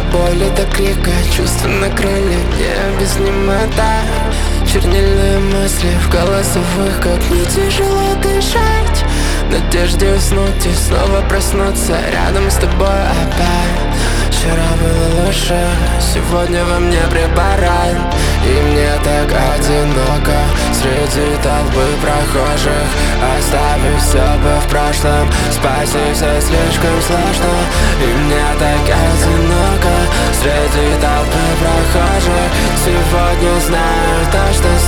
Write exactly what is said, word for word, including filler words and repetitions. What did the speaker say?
боли до крика, чувства накрыли необъяснимо так. Чернильные мысли в голосовых, как мне тяжело дышать. В надежде уснуть и снова проснуться рядом с тобой опять. Вчера было лучше, сегодня во мне препарат. И мне так одиноко среди толпы прохожих. Оставить все бы в прошлом, спасти все слишком сложно. И мне так одиноко среди толпы прохожих. Сегодня знаю то, что